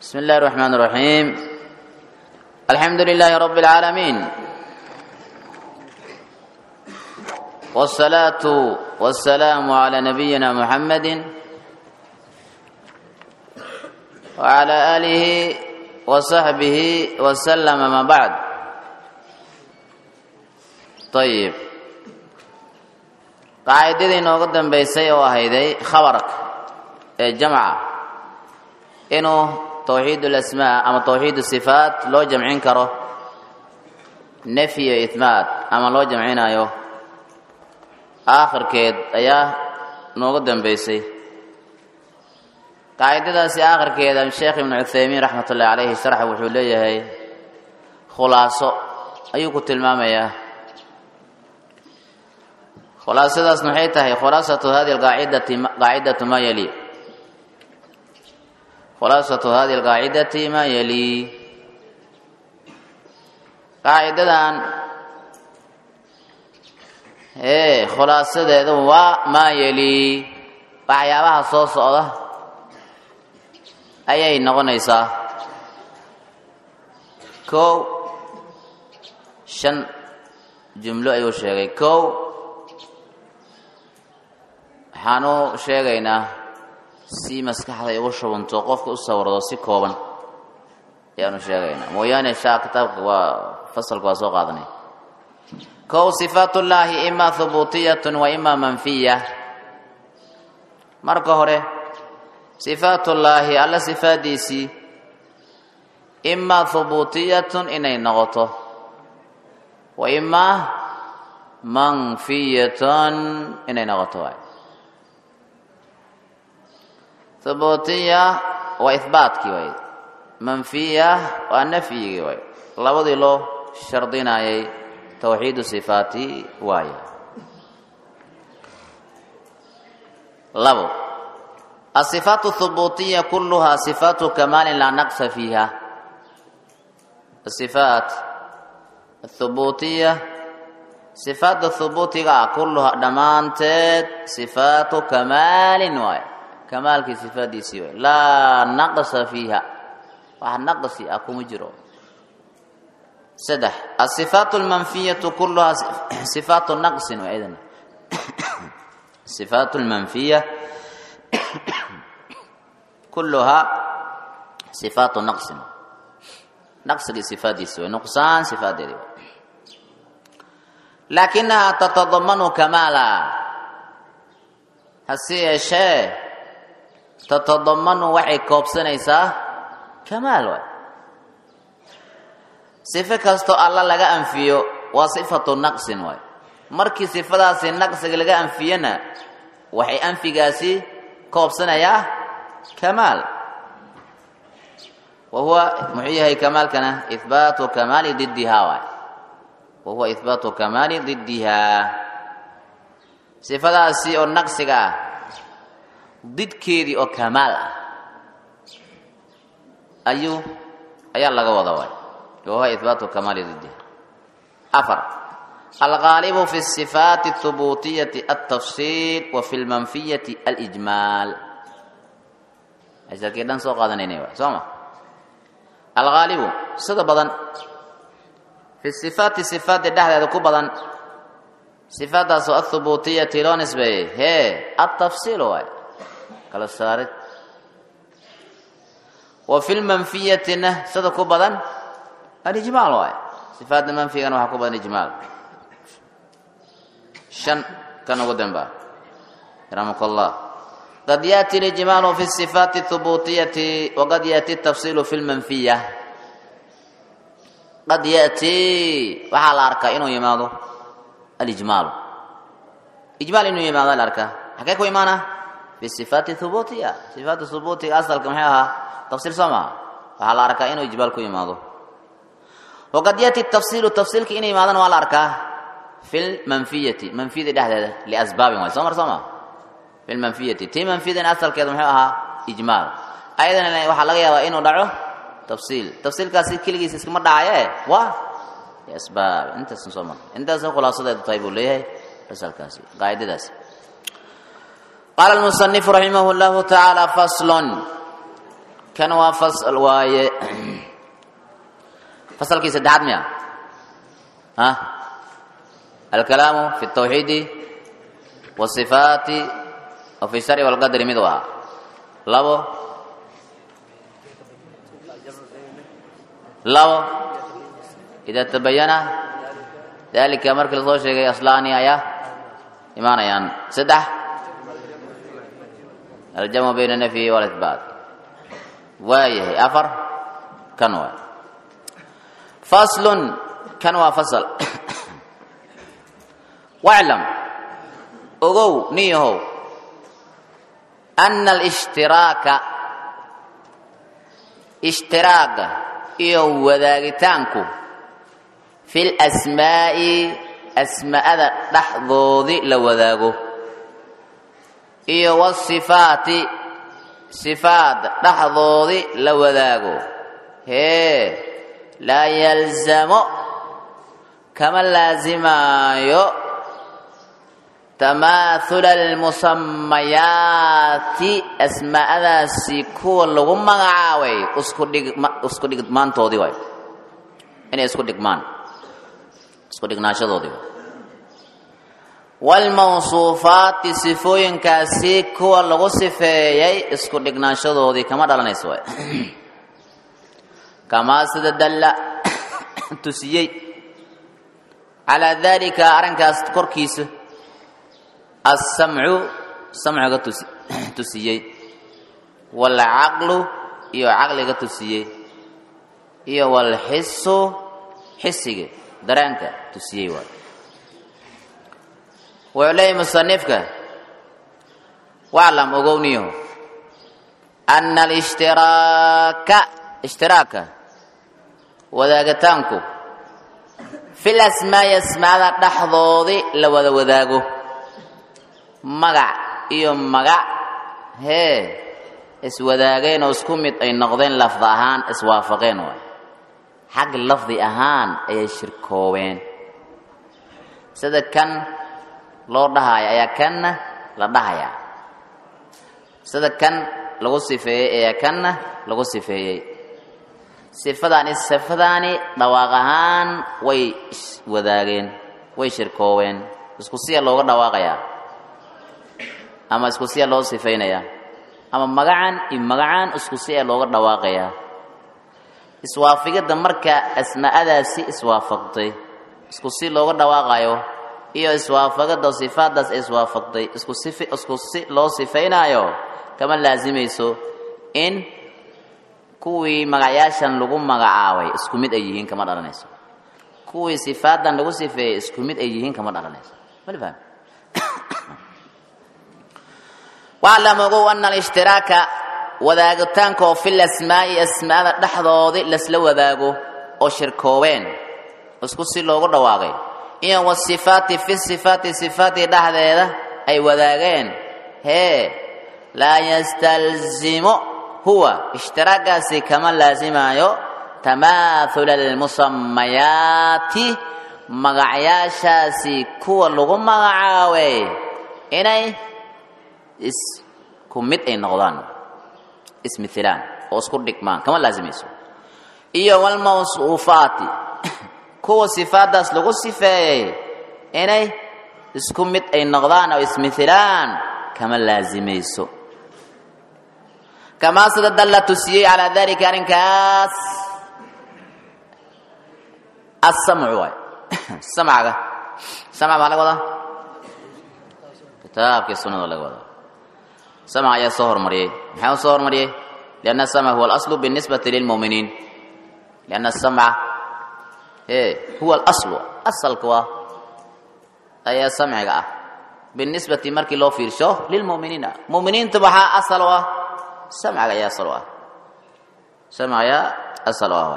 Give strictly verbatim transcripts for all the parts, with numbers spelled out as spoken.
بسم الله الرحمن الرحيم الحمد لله رب العالمين والصلاة والسلام على نبينا محمد وعلى آله وصحبه وسلم ما بعد. طيب قاعدتي nooga dambeysay oo ahayday khabarka ee jamca inuu tawxiid al-asmaa ama tawxiid as-sifaat loo jamcin karo nafyi iyo ithbaat ama loo jamcinayo aakhirkeed ayaa nooga dambeysay. qaacidadaasi aakhirkeeda Sheekh Ibn Uthaymeen raxmatullaahi alayhi sharax wuxuu leeyahay khulaaso ayuu ku tilmaamayaa. khulaasadaas maxay tahay? khulaasatu hadhihi alqaacidati qaacidatu ma yali khulaasatu hadhihi alqaacidati ma yali qaacidadan ee khulaasadeedu waa ma yali waxyaabaha soo socda ayay noqonaysaa. kow shan jumlo ayuu sheegay. kow waxaanu sheegaynaa si maskaxda ugu shubanto qofka u sawirado si kooban ayaanu sheegaynaa mooyaane shaa kitaabka waa fasalka waa soo qaadanay. kow sifaatullaahi ima thubuutiyatun wa ima manfiya. marka hore sifaatullaahi alla sifaadiisii ima thubuutiyatun inay noqoto wa ima manfiyatun inay noqoto. waay thubuutiya waa ihbaatkii waay, manfiya waa nafyigii waay. labadii loo shardinayay tawxiidu sifaati waaye. labo الصفات الثبوتية كلها صفات كمال لا نقص فيها. الصفات الثبوتية صفات الثبوتية كلها دمانتت صفات كمال واي كمال كي صفات دي سوى لا نقص فيها واحد نقص أكو مجرو. سدح الصفات المنفية كلها صفات نقص وإذن الصفات المنفية كلها صفات نقص نقص لصفات سوى نقصان صفات دي لكنها تتضمن كمالا. هسي شيء تتضمن وحي كوبسنيسا كمال واي. صفه كاستو الله لغا انفيو وصفه نقص واي. markii sifadaasi naqsiga laga anfiyana waxay anfigaasi koobsanaya كمال وهو محيه كمال كان إثبات كمال ضدها وهو إثبات كمال ضدها. صفة سي أو نقصها ضد كيدي أو كمال أيو أي الله وضوء وهو إثبات كمال ضدها. أفر الغالب في الصفات الثبوتية التفصيل وفي المنفية الإجمال. أجل كيدان سو قادنيني سوما الغالب سد بدن في الصفات صفات الدهر كو بدن صفات سو الثبوتيه لو نسبه هي التفصيل واي كلا صارت. وفي المنفيه نه سد كو بدن الاجمال واي صفات المنفيه كانوا كو بدن اجمال. شن كانوا قدام رحمك الله. قد يأتي الإجمال في الصفات الثبوتية وقد يأتي التفصيل في المنفية. قد يأتي وحال أركا إنه يماضو الإجمال إجمال إنه يماضو الأركا حكيكو إيمانا في الصفات الثبوتية. صفات الثبوتية أصل كم حيها تفصيل سما وحال أركا إنه إجمالكو يماضو. وقد يأتي التفصيل التفصيل كإنه يماضو والأركا في المنفية منفية ده لأسباب ما سمر سما في المنفية تي منفية أصل كذا محيها إجمال. أيضا وحال لغا إنه دعوه تفصيل تفصيل كاسي كل جيس اسمه دعاية وا أسباب أنت سنسمع أنت سنخلاصة ده طيب ليه رسال كاسي قاعدة داس. قال المصنف رحمه الله تعالى فصل كان وفصل واي فصل كيس دعد ميا ها الكلام في التوحيد والصفات وفي الشرع والقدر مدوها لابو لابو إذا تبين ذلك أمر كل ذو شيء أصلاني آية إيمان يعني سدح الجمع بين النفي والإثبات وايه أفر كنوى فصل كنوى فصل واعلم أغو نيهو أن الاشتراك اشتراك إيو وذاقتانكو في الأسماء أسماء لحظوذي لوذاقو إيو والصفات صفات لحظوذي لوذاقو هي لا يلزم كما لازم يو تماثل المسميات أسماء ذا سيكو اللغم مغاوي اسكو ديك مان تودي واي إني اسكو ديك مان اسكو ديك ناشا تودي واي والموصوفات صفوين كاسيكو اللغو صفيي اسكو ديك ناشا تودي كما دالنا سواي كما سددل تسيي على ذلك أرنكاس كوركيس السمع سمع تسيي والعقل يو عقل تسيي يو والحس حسي درانك تسيي واي وعليه مصنفك واعلم أغونيه أن الاشتراك اشتراك وذاقتانكو في الأسماء اسماء دحضوضي لوذا وذاقو مقع إيو مقع هي اسوذاقين واسكمت أي نقضين لفظ أهان اسوافقين واي حق اللفظ أهان أي شركوين سيدا كان لو دهايا أي كان لدهايا سيدا كان لغو صفية أي كان لغو صفية صفداني صفداني دواقهان way wadaageen way shirkooween isku si looga dhawaaqaya ama isku si loo sifeynaya ama magacan in magacan isku si looga dhawaaqaya iswaafigada marka asmaadaasi iswaafaqtay isku si looga dhawaaqayo iyo iswaafigada sifaadaas iswaafaqtay isku si isku si loo sifeynayo kama laazimayso in kuwii magacaashan lagu magacaabay isku mid ay yihiin kama dhalanayso kuwii sifaadan lagu sifeeyay isku mid ay yihiin kama dhalanayso wali faham wa'lamu anna al-ishtiraka wadaagitaanka fil asmaa'i asmaada dhaxdoodi lasla wadaago oo shirkoobeen isku si loogu dhawaaqay iyo wasifaati fi sifaati sifaati dhaxdeeda ay wadaageen he la yastalzimu هو اشتراكاسي كما لازمايو تماثل المسميات مغعياشاسي كو لغو مغعاوي إناي اس كمت اي نغضان اسم مثلان واسكر ديكمان كما لازم يسو إيا والموصوفات كو صفاتاس لغو صفاي إناي اس كمت اي نغضان او اسم مثلان كما لازم يسو كما سدل تسيي على ذلك انكاس السمع واي السمع سمع ما لغدا كتاب كسنه ولا لغدا سمع يا صهر مري ما صهر مري لان السمع هو الاصل بالنسبه للمؤمنين لان السمع ايه هو الاصل اصل كوا اي سمع بالنسبه مركي لو فيرشو للمؤمنين مؤمنين تبعها اصل سمع يا صلوة سمع يا الصلوة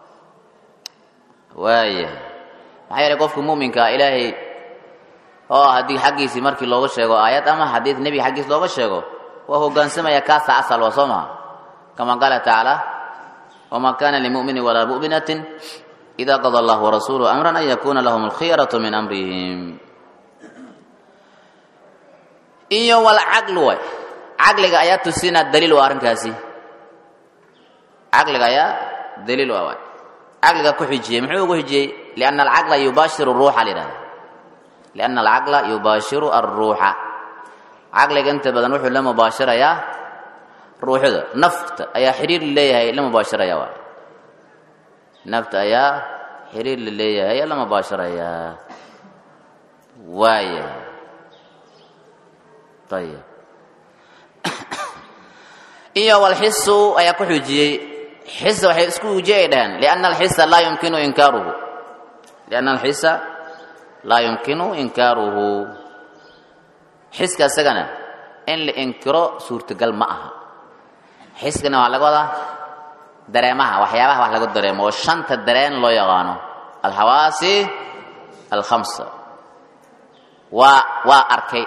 واي maxay qofku muuminka ilaahay oo hadii xaqiisi markii looga sheego aayad ama xadiis nabi xaqiis looga sheego waa hoggaansamaya kaasa asal waa soma kama qala ta'ala wama kana lil mu'mini wala mu'minatin idha qada Allahu wa rasuluhu amran ay yakuna lahum al khiyaratu min amrihim iyo wal aqlu aqliga ayaa tusina daliil waa arinkaasi عقلك يا دليل واي عقلك كحجيه محو كحجيه لان العقل يباشر الروح لنا لان العقل يباشر الروح عقلك انت بدن وحو لا مباشره يا روحه نفط ايا حرير ليهي لا مباشره يا واي نفط ايا حرير ليهي لا مباشره يا واي طيب إيه والحس أي كحجي حس وحسكو جيدا لأن الحس لا يمكن إنكاره لأن الحس لا يمكن إنكاره حس كسجنا إن الإنكار صورة قلب معها حس كنا على قولها دريمها وحيابها وحلا قد دريم والشنت الدرين لا يغانو الحواس الخمسة و وأركي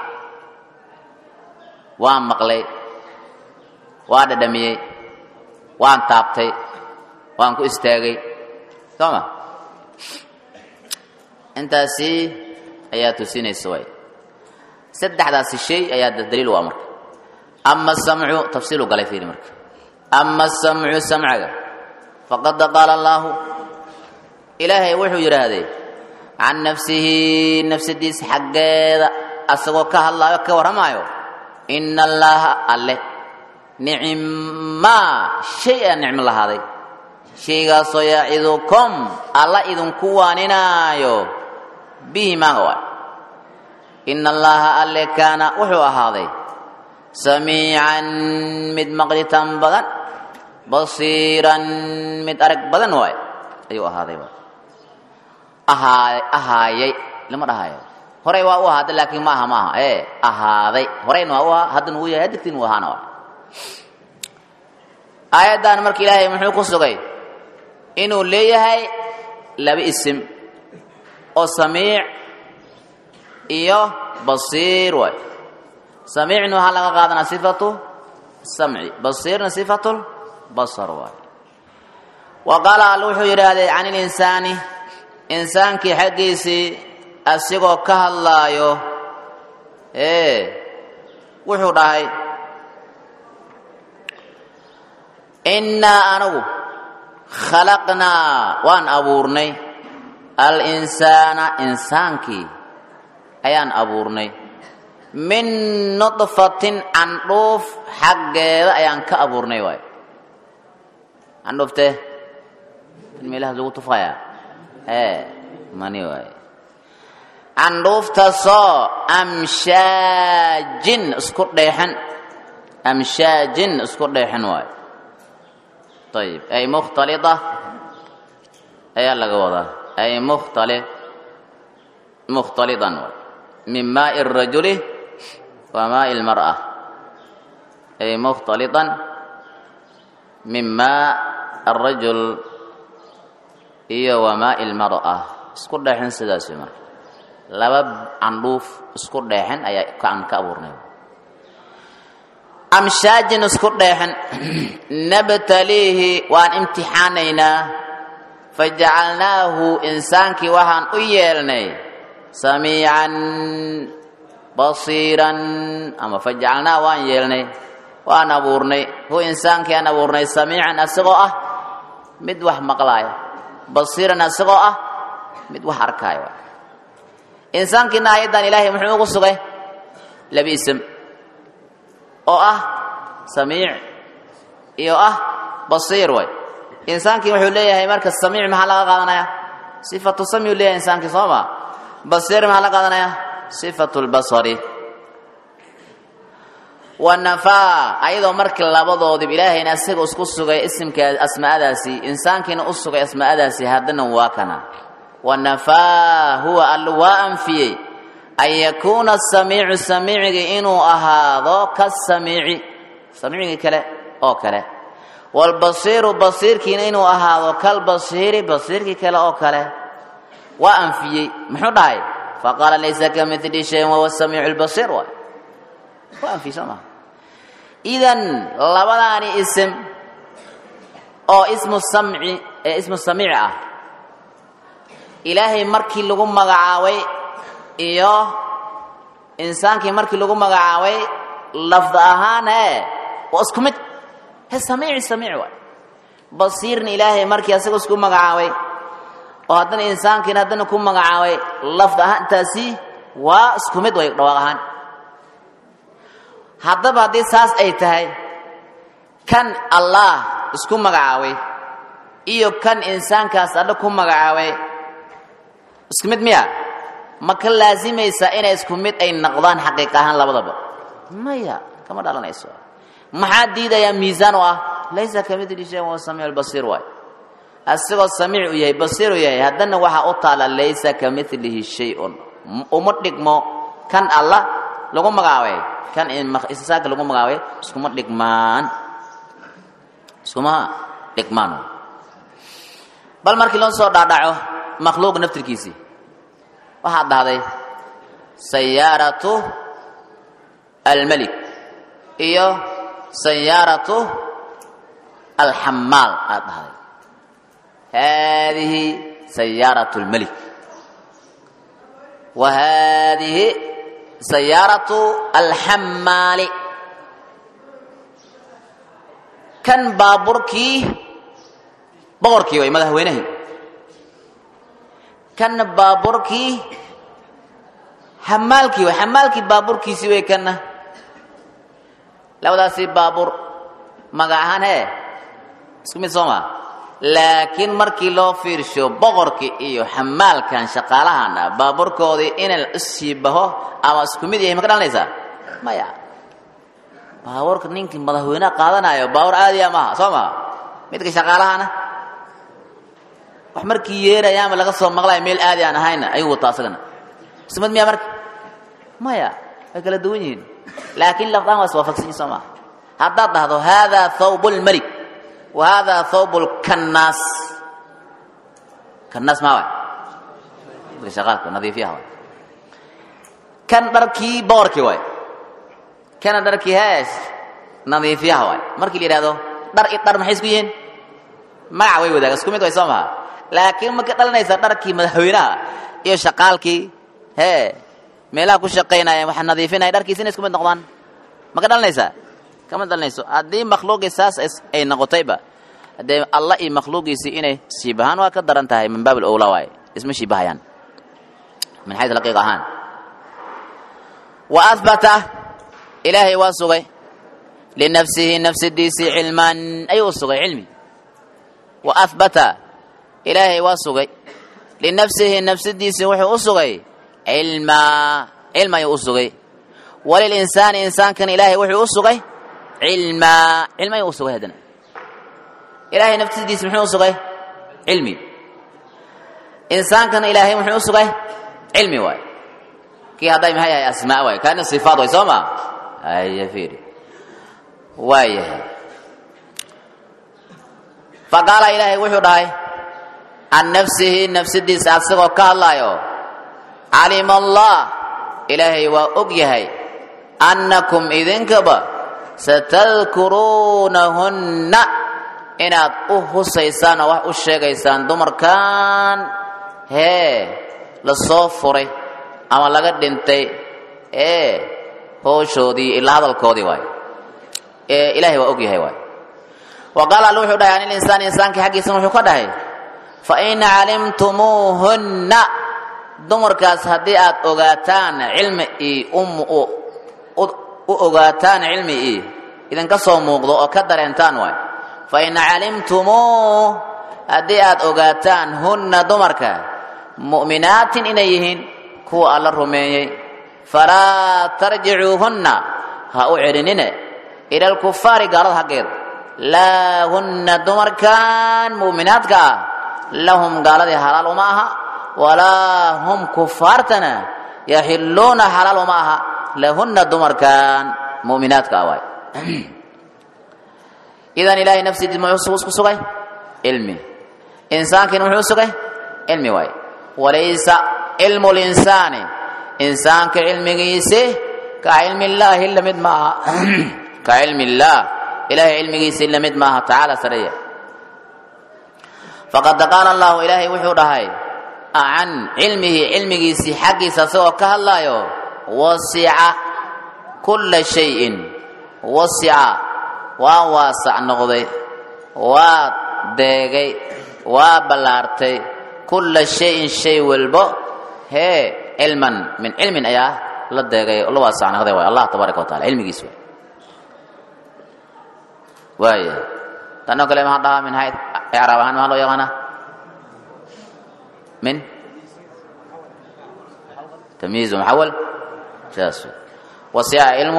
ومقلي waa dhadhamiyay waan taabtay waan ku istaagay tama intaasi ayaa tusinayso way saddexdaas shay ayaa daliil waa marka amma sam'u tafsiilu galay fiiri marka amma sam'u sam'aga faqad qala allah ilaahi wuxuu yiraahday an nafsihi nafsidiis xaqeeda asagoo ka hadlaayo ka waramayo inna allaha alle نعما شيئا نعم الله هذا شيئا سيعظكم الله إذن كوانينايو به ما هو إن الله اللي كان وحو هذا سميعا مد مقلتا بدن بصيرا مد أرق بدن واي أيوة هذا أهاي أهاي لما أهاي هراي واو هذا لكن ما ها ما إيه أهاي هراي واو هذا نويا هدكتين وهانا آيادان مرك إلهي محو كسوغي إنو ليهي لبي اسم أو سميع إيو بصير واي سميع إنو هلغا قادنا صفته سمعي بصير صفته البصر واي وقال الوحو يرادي عن الإنسان إنسان كي حقيسي أسيقو كهاللايو إيه وحو راهي إنا أنو خلقنا وان أبورني الإنسان إنسانكي أيان أبورني من نطفة عنروف حق أيان كأبورني واي عنروفته الميله زو طفايا إيه ماني واي عنروف تصا أمشاجن اسكر ديحن أمشاجن اسكر ديحن واي طيب أي مختلطة أي الله قوضة أي مختلط مختلطا من ماء الرجل وماء المرأة أي مختلطا من ماء الرجل إيه وماء المرأة اسكر داحن سداسي مر لبب عنروف اسكر داحن أي كأن كأبورني أمشاج نسكر داحن نبتليه وان امتحانينا فجعلناه إنسانك وهان أيالني سميعا بصيرا أما فجعلناه وان يالني وان أبورني هو إنسانك أنا أبورني سميعا أسغاء مدوح مقلاي بصيرا أسغاء مدوح أركاي إنسانك نايدا إلهي محمد قصغي لبي اسم oo ah samiic iyo ah basiir way insaanki wuxuu leeyahay marka samiic ma laga qaadanaya sifatu samiic leeyahay insaanki sooma basiir ma laga qaadanaya sifatu albasari wa nafa ayadoo marka labadoodii ilaahayna isaga isku sugay ismka asmaadaasi insaankina u sugay asmaadaasi hadana waa kana wa nafa huwa alwaan fi أن يكون السميع السميع إنه أهذا كالسميع سميع كلا أو كلا والبصير بصير كين إنه أهذا كالبصير بصير كلا أو كلا وأنفي محضاي فقال ليس كمثل شيء وهو السميع البصير وأنفي سما إذن لبداني اسم أو اسم السمع اسم السميع إلهي مركي لغم مغعاوي iyo insaankii markii lagu magacaabay lafd ahaan ee oo isku mid he samiic samiic way basiirna ilaahay markii asaga isku magacaabay oo haddana insaankiina haddana ku magacaabay lafd ahaantaasi waa isku mid way dhawaaq ahaan haddaba haddii saas ay tahay kan allah isku magacaabay iyo kan insaankaas alla ku magacaabay isku mid miya ma ka laazimaysa inay isku mid ay noqdaan xaqiiq ahaan labadaba maya kama dhalanayso maxaa diidaya miisaan oo ah laysa kamithli shay'un wa samiul basir waay asagoo samiic u yahay basiir u yahay haddana waxa u taala laysa kamithlihi shay'un uma dhigmo kan allah lagu magacaabay kan insaanka lagu magacaabay iskuma dhigmaan iskuma dhigmaan bal markii loo soo dhaadhaco makhluuq naftirkiisii waxaa dhahday sayaaratu almalik iyo sayaaratu alxamaal aad dhahday haadihi sayaaratu almalik wa haadihi sayaaratu alxamaali kan baaburkii boqorkii way madaxweynaha kan baaburkii xamaalkii way xamaalkii baaburkiisii way kana labadaasi baabur magac ahaan hee isku mid sooma laakiin markii loo fiirsho boqorkii iyo xamaalkan shaqaalahana baaburkoodii inay ishiibaho ama isku mid yahay ma ka dhalanaysaa maya baaburka ninkii madaxweynaha qaadanayo baabur caadiya maaha soo maha midka shaqaalahana wax markii yeerayaama laga soo maqlayo meel aadi aan ahayna ayuu wataa asagana isku mid miya marka maya way kala duwan yihiin laakiin lafdaan waa iswaafaqsan yihiin soo maha haddaad dhahdo haadaa thawbu lmalik wa haadaa thawbu lkannaas kannaas maa waay midka shaqaalka nadiifiyaha waay kan dharkii boorkii waay kana dharkii hees nadiifiyaha waay markii la yidhahdo dhar i dhar maxay isku yihiin magac way wadaaga isku mid way soo maha laakiin ma ka dhalanaysa dharkii madaxweynaha iyo shaqaalkii hee meelaha ku shaqaynaya waxa nadiifinaya dharkiisina isku mid noqdaan ma ka dhalanaysaa kama dhalanayso haddii makhluuqii saas ay noqotayba haddee allah iyo makhluuqiisii inay shiibahaan waa ka daran tahay min baab alowlaa waaye isma shiibahayaan min xays laqiiq ahaan wa ahbata ilaahay waa sugay linafsihi nafsidiisii cilman ayuu sugay cilmi wa ahbata ilaahay waa sugay linafsihi nafsidiisii wuxuu u sugay cilma cilma ayuu u sugay walilinsaani insaankan ilaahay wuxuu u sugay cilma cilma ayuu u sugay haddana ilaahay nafsidiisi muxuu u sugay cilmi insaankana ilaahay muxuu u sugay cilmi waay kii hadday maxay yahay asmaa waay kaana sifaad way soo maa haya fiiri waayahay faqaala ilaahay wuxuu dhahay can nafsihi nafsidiisa asagoo ka hadlaayo calima allah ilaahay waa og yahay annakum idinkaba satadkuruunahunna inaad u husaysaan oo wax u sheegaysaan dumarkan hee la soo furay ama laga dhintay ee hooshoodii ila hadalkoodii waay ee ilaahay waa og yahay waay wa qaala alla wuxuu dhahay anil insaan insaankii xaggiisana wuxuu ka dhahay fa in calimtumuuhunna dumarkaas haddii aad ogaataan cilmi ii um u ogaataan cilmi ii idinka soo muuqdo oo ka dareentaan waay fa in calimtumuu haddii aad ogaataan hunna dumarka mu'minaatin inay yihiin kuwa alla rumeeyey falaa tarjicuuhunna ha u celinine ila alkufaari gaalada xaggeeda laa hunna dumarkan mu'minaadka ah lahum gaaladii halaal uma aha walaa hum kufaartana yaxilluuna xalaal uma aha lahunna dumarkan mu'minaadka ah waay idan ilaahay nafsidiis muxuu isku sugay cilmi insaankiina muxuu sugay cilmi waay walaysa cilmu linsaani insaanka cilmigiisi ka cilmi illaahi lamid maaha ka cilmi illaah ilaahay cilmigiisi lamid maaha tacaala sareeya faqad qaala allahu ilaahay wuxuu dhahay can cilmihi cilmigiisii xaggiisa asagoo ka hadlaayo wasica kulla shayin wasica waa waasac noqday waa deegay waa ballaartay kulla shayin shay walbo hee cilman min cilmin ayaa la deegay la waasacnaqday waay allah tabaaraka wa taala cilmigiis waay waaya tanoo kale maxaa dhahaa min hayd icraab ahaan maxaa loo yaqaanaa min tamyiiz muxawal saas wasi'a cilmu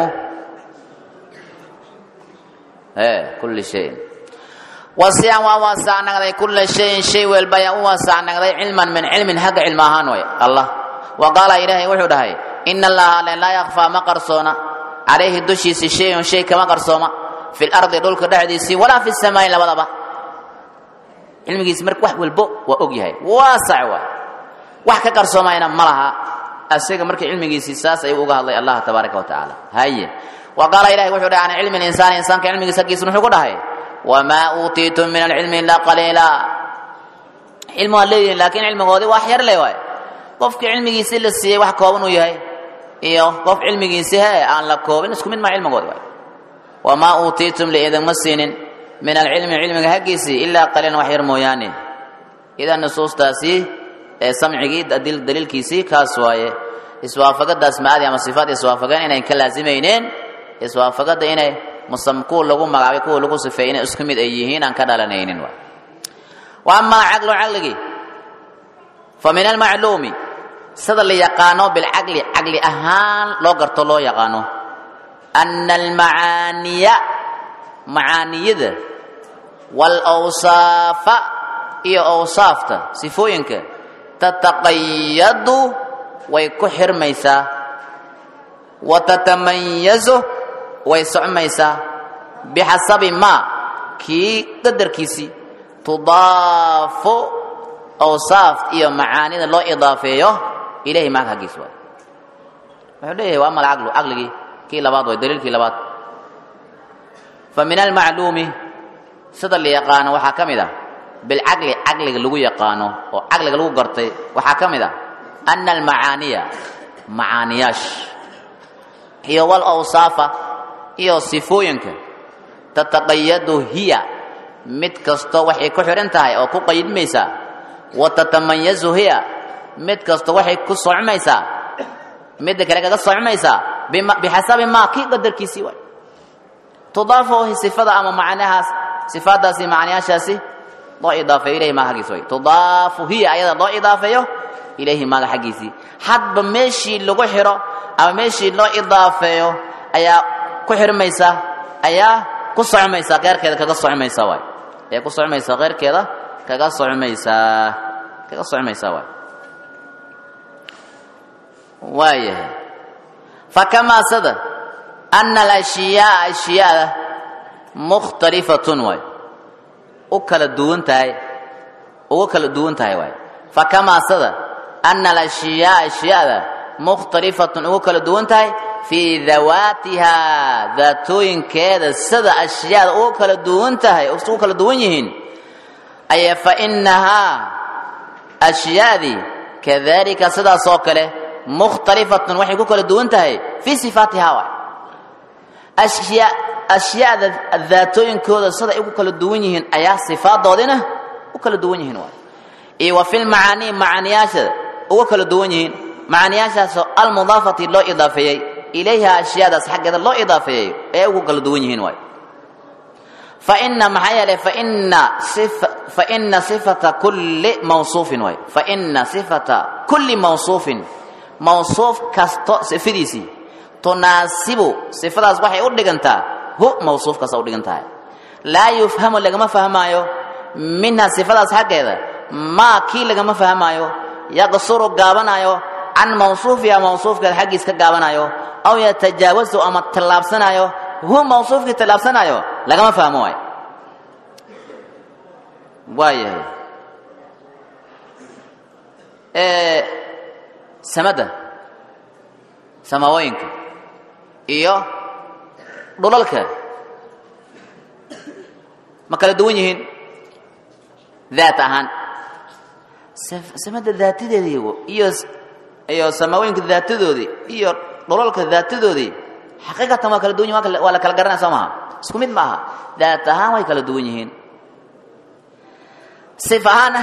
hee kulli shayin wasi'a waa waasacnaqday kulla shayin shay walba ayaa u waasacnaqday cilman min cilmin xagga cilmi ahaan waay allah wa qaala ilaahay wuxuu dhahay ina allaha laa yakfaa ma qarsoona calayhi dushiisi shayun shay kama qarsooma fi lardi dhulka dhexdiisii walaa fi samaa'i labadaba cilmigiisi marka wax walbo waa og yahay waasac waay wax ka qarsoomayna ma laha asaga marka cilmigiisii saas ayuu uga hadlay allah tabaaraka wa tacaala haye wa qaala ilahay wuxuu dhahay can cilmi linsaani insaanka cilmigiisa aggiisa wuxuu ku dhahay wamaa uutiitum min alcilmi ilaa qaliila cilmi waa leeyihin laakiin cilmigoodii wax yar le waay qofkii cilmigiisii la siiyey wax kooban uu yahay iyo qof cilmigiisii hee aan la koobin isku mid maa cilmigoodi waay wamaa uutiitum liidinma siinin min alcilmi cilmiga haggiisii ilaa qaliilan wax yar mooyaane idan nusuustaasi ee samcigii daliilkiisii kaas waaye iswaafaqadaas maadi ama sifaad iswaafaqeen inay ka laazimayneen iswaafaqada inay musamku lagu magacaabay kuwa lagu sifeeyay inay isku mid ay yihiin aan ka dhalanaynin waay wa amma aqlu aqligi fa min al-ma'lumi sida la yaqaano bil aqli aqli ahaan loo garto loo yaqaano anna al-ma'aniya ma'aniyada wal awsafa iyo awsafta sifooyinka tataqayyadu way ku xirmaysaa wa tatamayyazu way socmaysaa bixasabi ma kii qadarkiisii tudaafu awsaaf iyo macaanida loo idaafeeyo ilaahay maag hagiis waay wuxuu leeyahay waa mal aqlu aqligii kii labaad way daliilkii labaad fa min almacluumi sida la yaqaano waxaa ka mid ah bilcaqli caqliga lagu yaqaano oo caqliga lagu gartay waxaa ka mid ah ana almacaaniya macaaniyaash iyo wal awsaafa iyo sifooyinka tataqayadu hiya mid kasto waxay ku xiran tahay oo ku qaydmaysaa wa tatamayazu hiya mid kasto waxay ku socmaysaa mid kale kaga socmaysaa bixasabi ma kii qadarkiisii waay tudaafu sifada ama macnahaas sifadaasi macnayaashaasi loo idaafeeyo ilayhi maaga xaggiisa way tudaafu hiya ayada loo idaafeeyo ilayhi maaga xaggiisii hadba meeshii lagu xiro ama meeshii loo idaafeeyo ayaa ku xirmaysa ayaa ku socmaysa qeyrkeeda kaga socmaysa waay ayaa ku socmaysa qeyrkeeda kaga socmaysa kaga socmaysa waay waayahay fakama sada ana al-ashyaa ashyaada mukhtalifatun waay u kala duwan tahay ugu kala duwan tahay waay fakama sada ana al-ashyaa ashyaada mukhtalifatun ugu kala duwan tahay fi dhawaatiha dhaatooyinkeeda sida ashyaada ugu kala duwan tahay ugu kala duwan yihiin ay fa innaha ashyaadi kadhalika sidaas oo kale mukhtalifatun waxay ku kala duwan tahay fi sifaatiha waay ashyaa ashyaada dhaatooyinkooda sida ay ugu kala duwan yihiin ayaa sifaadoodina u kala duwan yihiin waay iyo wa fil macaani macaaniyaasha ugu kala duwan yihiin macaaniyaashaas al-mudaafati loo idaafeeyay ilayha ashyaadaas xaggeeda loo idaafeeyay ee ugu kala duwan yihiin waay fa inna maxayale fa inna sifa fa inna sifata kulli mawsuufin waay fa inna sifata kulli mawsuufin mawsuuf kasto sifadiisii tunaasibu sifadaas waxay u dhigantaa hu mawsuuf kasta u dhigantahay laa yufhamu lagama fahmaayo minha sifadaas xaggeeda maa kii lagama fahmaayo yaqsuru gaabanayo can mawsuufiha mawsuufkeeda xaggiis ka gaabanayo aw yatajaawazu ama tallaabsanayo hu mawsuufkii tallaabsanayo lagama fahmo waay waayahay samada samawooyinka iyo dhulalka ma kala duwan yihiin daat ahaan samada daatadeedii iyo iyo samawooyinka daatadoodii iyo dhulalka daatadoodii xaqiiqatan waa kala duwan yihiin waa la kala garanaya soo maha isku mid ma aha daat ahaan way kala duwan yihiin صفهانا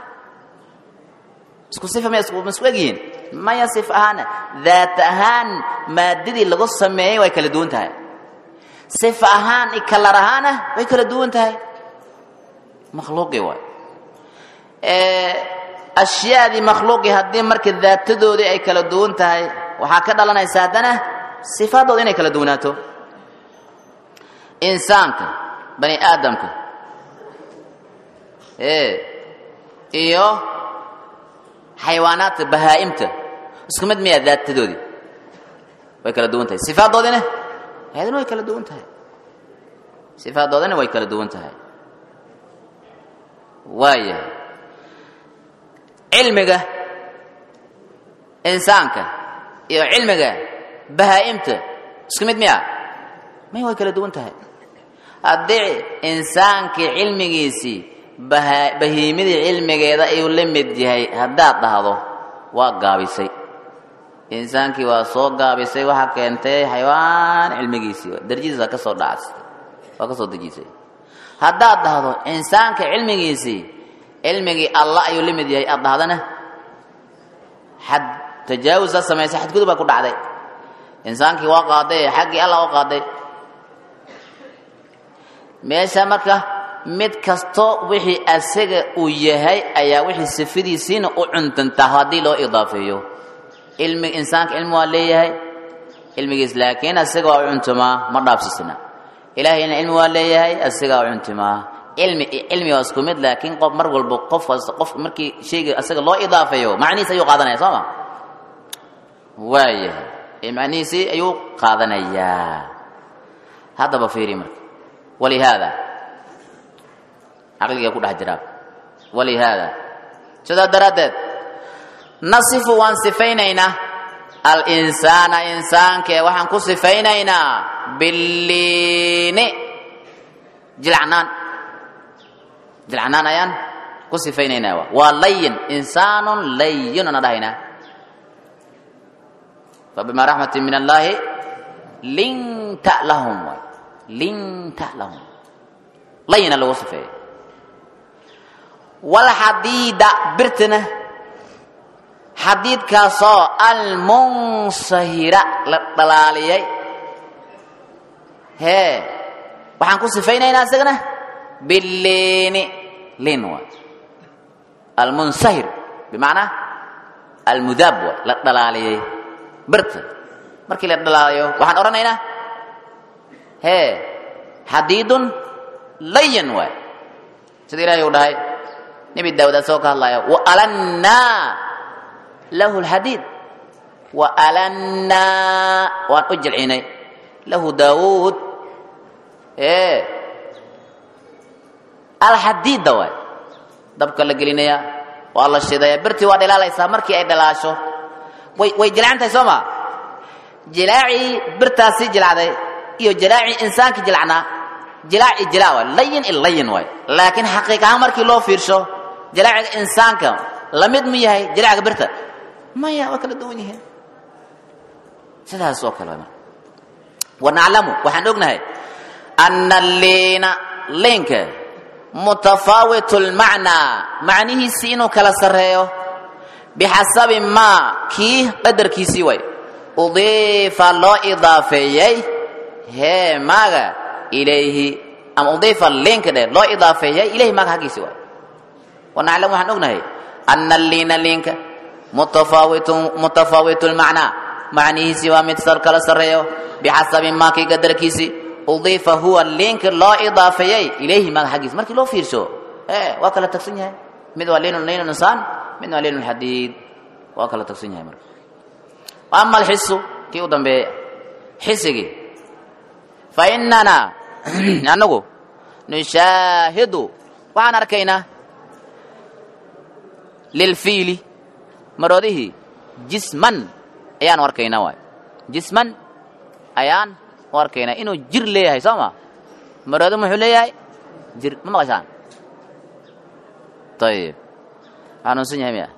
اسكو صفه ما اسكو مسوقين ما يا صفهانا ذاتهان ماددي لو سميه way kala duwan tahay صفهان ikalaraana way kala duwan tahay makhluuqi way ee ashyaadi makhluuqi hadii markii daatadoodii ay kala duwan tahay waxa ka dhalanaysa hadana sifaadooda inay kala duwanaato insaanka bani aadamka ee iyo xayawaanaadka bahaa'imta isku mid ma daatadoodii way kala duwan tahay sifaadoodina ayaduna way kala duwan tahay sifaadoodina way kala duwan tahay waaya cilmiga insaanka iyo cilmiga bahaa'imta isku mid ma ma way kala duwan tahay hadii insaanka cilmigiisi bahiimidi cilmigeeda ay u limid yahay hadaa dhahdo waa gaabisay insaankii waa soo gaabisay waxa keentay xayawaan cilmigiisi darajadiisa ka soo dhacay waa ka soo dejisay hadaa dhahdo insaanka cilmigiisi cilmigi Allah ay u limid yahay adhaadana had tajaawuz sameeyay xad gudub ku dhacday insaankii waa qaaday xaqi Allah waa qaaday meesha marka mid kasto wixii asaga uu yahay ayaa wixii sifadiisina u cuntantaa hadii loo idaafeeyo ilmi insaanka ilmu waa leeyahay ilmigiis laakiin asaga waa cuntuma ma dhaafsisna ilaahayna ilmu waa leeyahay asaga waa cuntuma ilmi ilmi waa isku mid laakiin qof mar walba qof qof markii shayga asaga loo idaafeeyo macnihiisa ayuu qaadanaya sooma waayahay macnihiisa ayuu qaadanaya hadaba fiiri marka ولهذا عقلي يقول حجراب ولهذا شذا درادت نصف وان صفينينا الإنسان إنسان كي وحن كصفينينا باللين جلعنان جلعنان أيان كصفينينا ولين إنسان لين ندهنا فبما رحمة من الله لنت لهم لنت لهم لين الوصفه والحديد برتنا حديد كاسو المنصهرة للطلالية هي وحنكو صفينينا سجنة باللين لينوا المنصهر بمعنى المذاب للطلالية برت مركي للطلالية وحن أرنينا هي حديد لين واي سيدنا يوداي نبي داود سوك الله وألنا له الحديد وألنا وأجل عيني له داود إيه الحديد دواي دبك لقلينيا والله الشيء برتي وادي لا ليس مركي أي دلاشو وي وي جلعان تسمع جلاعي برتاسي جلعي iyo jalaaci insaanka jilacna jalaaci jalaawa layin ilayin way laakiin xaqiiqaha markii loo fiirsho jalaaci insaanka lamid ma yahay jalaaci birta ma yaa waa kala duwan yahay sidaas oo kale ونعلم waxaan ognahay أن اللين لينك متفاوت المعنى معنيه سينو kala sareeyo بحسب ما كي قدر كيسي way أضيف الله إضافيي هي ماذا إليه أم أضيف اللينك ده لا إضافية إليه ماذا حقي سوى ونعلم ونحن أن اللين لينك متفاوت متفاوت المعنى معنيه سوى متصل كلا سريو بحسب ما كي قدر كيسي أضيف هو اللينك لا إضافية إليه ماذا حقي مركي لو فيرشو إيه وكلا تقسينها من ولين اللين الإنسان من ولين الحديد وكلا تقسينها مركي وأما الحس كي أدم بحسكي فإننا أنه نشاهد وعن أركينا للفيل مروده جسما أيان وركينا واي جسما أيان وركينا إنه جر ليه هاي سما مروده محل ليه هاي جر ما مغشان طيب أنا سنيهم يا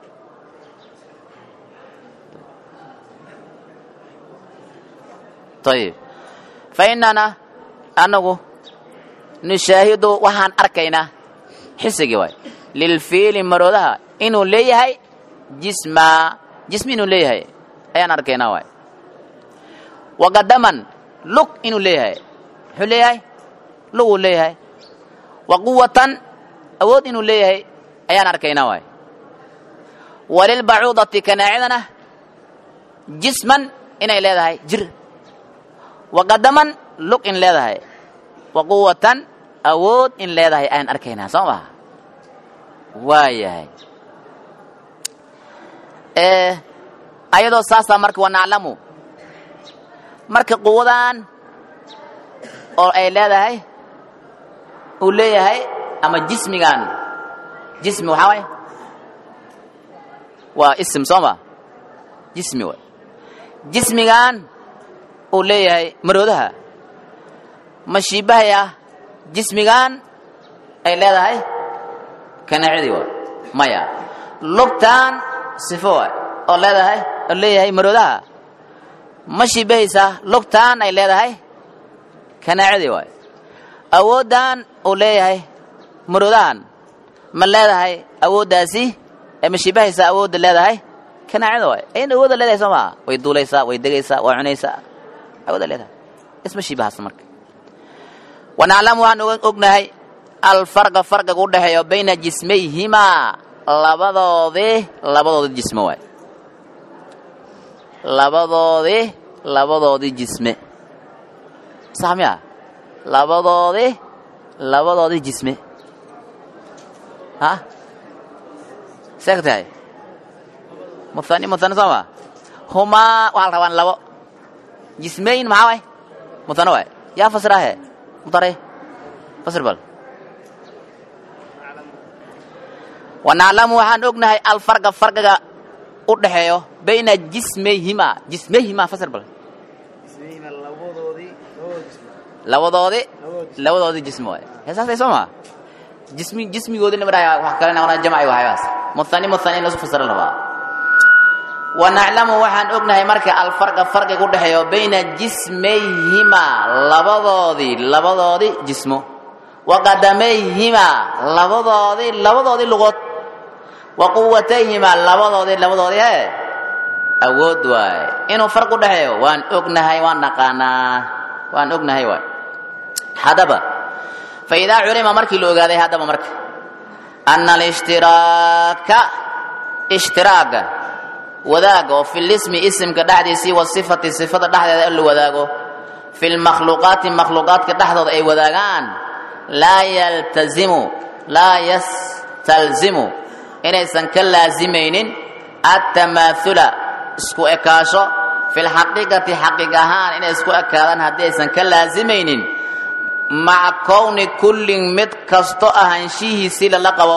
طيب فإننا أنه نشاهد وحان أركينا حسكي واي lilfiili maroodaha inuu leeyahay jisma jismi inuu leeyahay ayaan arkaynaa waay waqadaman lug inuu leeyahay muxuu leeyahay luguu leeyahay wa quwatan awood inuu leeyahay ayaan arkaynaa waay walilbacuudati kanaacidana jisman inay leedahay jir waqadaman lug in leedahay wa quwatan awood in leedahay ayaan arkaynaa soo maha waayahay ayadoo saasaa marka wanaclamu marka quwadan oo ay leedahay uu leeyahay ama jismigan jismi waxaa waay waa ism soo ma jismi waay jismigan uu leeyahay maroodaha ma shiibahaya jismigan ay leedahay kanaacidii waay maya lugtaan sifo waay oo leedahay oo leeyahay maroodaha ma shiibahaysaa lugtaan ay leedahay kanaacidii waay awooddan uu leeyahay maroodahan ma leedahay awooddaasi ee ma shiibahaysaa awoodda leedahay kanaacida waay ayna awoodda leedahay soo maha way duulaysaa way degaysaa way cunaysaa awoodda leedahay isma shiibahasa marka wanaclamu waxaan ognahay alfarqa farqiga u dhexeeyo bayna jismayhimaa labadoodii labadoodii jisme waay labadoodii labadoodii jisme sax miya labadoodii labadoodii jisme ha seeg tahay muthani muthani soo ma humaa waxaa la rabaan labo jismayn maxaa waay muthano waay yaa fasirahe mutare fasir bal wanaclamu waxaan ognahay alfarqa farqiga u dhexeeyo bayna jismayhimaa jismayhimaa fasir bal labadoodii labadoodii jismi waay heesaasay soo maa jismi jismigoodina maraya wax kale noqona jamci waxaas muthani muthani la fasira labaa wanaclamu waxaan ognahay marka alfarqa farqiga u dhexeeyo bayna jismayhimaa labadoodii labadoodii jismo wa qadamayhimaa labadoodii labadoodii lugood wa quwatayhimaa labadoodii labadoodii hee awood waay inuu farq u dhexeeyo waan ognahay waan naqaanaa waan ognahay waay hadaba faidaa culima markii la ogaaday haddaba marka ana alishtirاaka ishtiraaga wadaaga oo fi lismi isimka dhexdiisii wasifati sifada dhexdeeda in la wadaago fi lmakhluuqaati makhluuqaadka dhexdooda ay wadaagaan laa yaltazimu laa yastalzimu inaysan ka laazimaynin attamaaula isku ekaasho fi lxaqiiqati xaqiiq ahaan inay isku ekaadaan haddii aysan ka laazimaynin maca kowni kullin mid kasto ahaanshihiisii lala qabo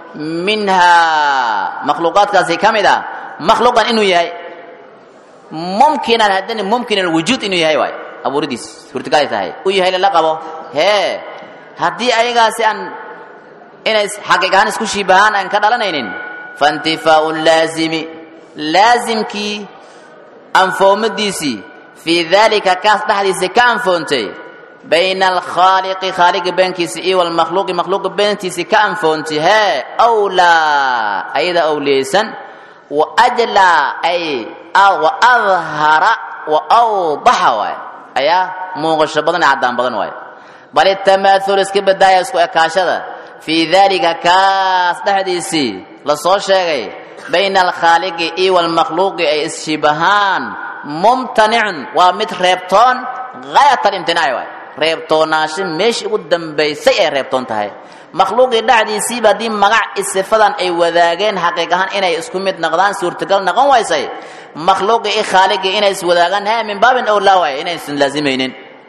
minhaa makhluuqaadkaasi ka mid ah makhluuqan inuu yahay mumkinan haddana mumkin alwujuud inuu yahay waay abuuridiis suurtagalay tahay u yahay lala qabo hee haddii ayagaasi aan inay xaqiiq ahaan isku shiibahaan aan ka dhalanaynin faintifaau laazimi laazimkii anfoomadiisii fii daalika kaas dhexdiisa ka anfoontay bayna alkhaaliqi khaaliqa beenkiisa iyo walmakhluuqi makhluuqa beentiisa ka anfoontay hee awlaa ayada awleysan wa ajlaa ay wa adhara wa awdaxa waay ayaa muuqasho badan ee caddaan badan waay bal itamaathul iska badaaya isku ekaashada fii daalika kaas dhexdiisii la soo sheegay bayna alkhaaliqi iyo walmakhluuqi ay isshibahaan mumtanicun waa mid reebtoon gaayat alimtinaaci waay reebtoonaasho meeshii ugu dambaysay ay reebtoon tahay makhluuqii dhexdiisiiba haddii magac isifadan ay wadaageen xaqiiq ahaan inay isku mid noqdaan suurtagal noqon waysay makhluuqii i khaaligii inay is wadaagaan he min baabin awlaa waay inaysan laazimaynin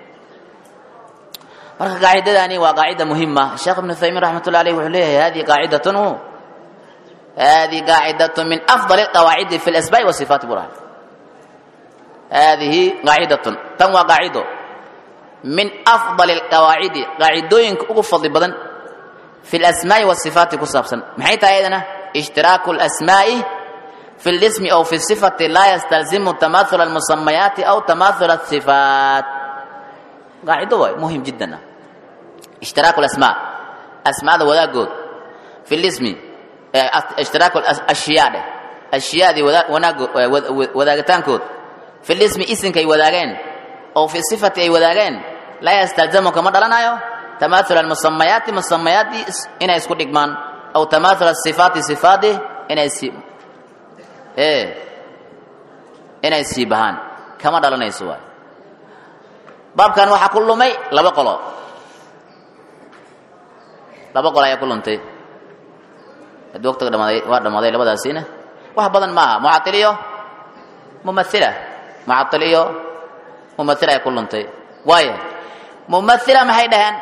marka qaacidadani waa qaacida muhima sheekh ibnu uthaymiin raxmatullahi alayh wuxuu leeyahay hadihi qaacidatun hadihi qaacidatun min afdali alqawaacidi fi lasmaa'i wasifaati burahan hadihi qaacidatun tan waa qaacido min afdali alqawaacidi qaacidooyinka ugu fadli badan fi lasmaa'i wasifaati ku saabsan maxay tahay ayadana ishtiraaku lasmaa'i fi lismi aw fi sifati laa yastalzimu tamaathul almusamayaati aw tamaathul asifaat qaacido waay muhim jiddan ah ishtiraaku lasmaa asmaada wadaagood في الاسم اشتراك الاشياء اشياء دي وناغ وداغتانكود في الاسم اسم كي وداغين او في صفه اي وداغين لا يستلزم كما دلنايو تماثل المسميات مسميات دي ان اسكو دغمان او تماثل الصفات صفات دي ان اس ايه ان اس بهان كما دلنايسو باب كان waxa kulumay laba qolo laba qolo ay kulantay doctor dhamaday waa dhamaday labadaasina wax badan ma mu'attiliyo mumathila mu'attiliyo mumathila ay kulantay waaya mumathila maxay dhahan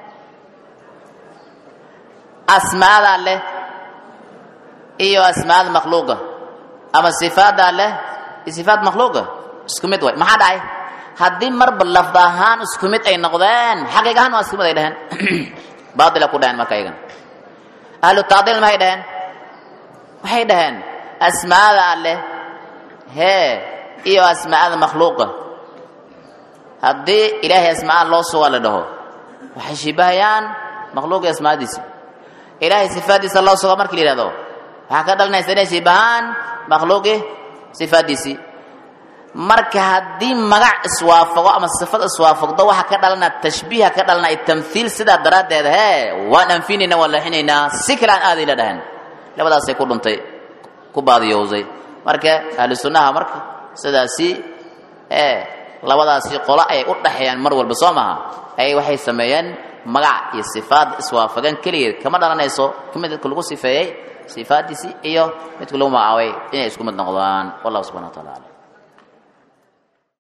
asmaada leh iyo asmaad makhluuqa ama sifaada leh sifaad makhluuqa isku mid way maxaa dhacay haddii marba lafd ahaan isku mid ay noqdeen xaqiiq ahaan waa isku mid ay dhahan baadila ku dhahan marka iyagan ahlu taadil maxay dhahan waxay dhahan asmaada leh hee iyo asmaada makhluuqa haddii ilaahay asmaa loo soo la dhaho waxay shibahayaan makhluuqa asmaadiisa ilaahay sifaadiisa loo soo markii la yiraahdo waxa ka dhalanaysa inay shibahaan makhluuqi sifaadiisi marka haddii magac iswaafaqo ama sifad iswaafaqdo waxa ka dhalana tashbiih ka dhalana tamthiil sida daraadeed hee waan anfinina wala xinina sikran aadi la dhahan labadaas ay ku dhuntay ku baadiyowday marka ahlu sunnaha marka sidaasi ee labadaasi qolo ay u dhaxayaan mar walba Soomaha ay waxay sameeyeen magac iyo sifaad iswaafaqan kaliya kama dhalanayso kamid lagu sifeeyay sifaadisi iyo mid lagu maaway inay isku mid noqdaan wallahu subhanahu wa ta'ala